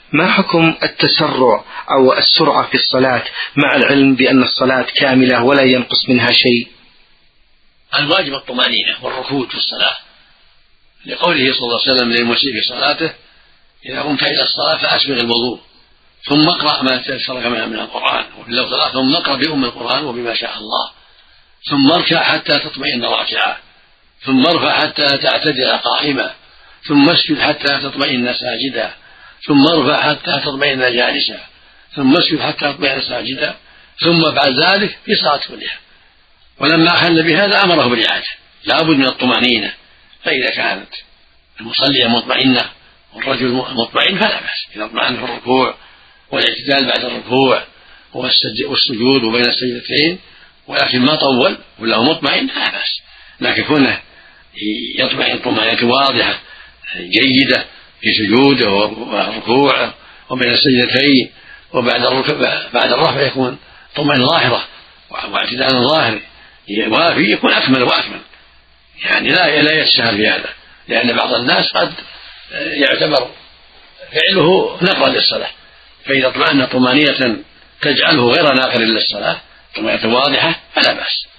ما حكم التسرع أو السرعة في الصلاة مع العلم بأن الصلاة كاملة ولا ينقص منها شيء؟ الواجب الطمأنينة والركود في الصلاة، لقوله صلى الله عليه وسلم للمسيء في صلاته: إذا قمت إلى الصلاة فأسبغ الوضوء ثم اقرأ ما تيسر من القرآن، وفي اللفظ الآخر: ثم اقرأ بأم القرآن وبما شاء الله، ثم اركع حتى تطمئن راكعا، ثم ارفع حتى تعتدل قائما، ثم اسجد حتى تطمئن ساجدا، ثم ارفع حتى تطمئن جالسا، ثم اسجد حتى تطمئن ساجدا، ثم افعل ذلك في صلاة كلها. ولما أخل بهذا أمره بالإعادة، لا بد من الطمأنينة. فإذا كانت المصلية مطمئنة والرجل مطمئن فلا بأس إذا اطمأن في الركوع والاعتدال بعد الركوع والسجود وبين السجدتين، ولكن ما طول وله مطمئن لا بأس. لكن كونه يطمئن طمأنينة واضحة جيدة في سجوده وركوعه وبين السجدتين، وبعد الرفع يكون طمأنينة ظاهرة واعتدال ظاهر وافي، يكون أكمل وأكمل. يعني لا يتساهل في هذا، لأن بعض الناس قد يعتبر فعله نقرا للصلاة، فإذا اطمأن طمأنينة تجعله غير ناقر للصلاة طمأنينة واضحة فلا بأس.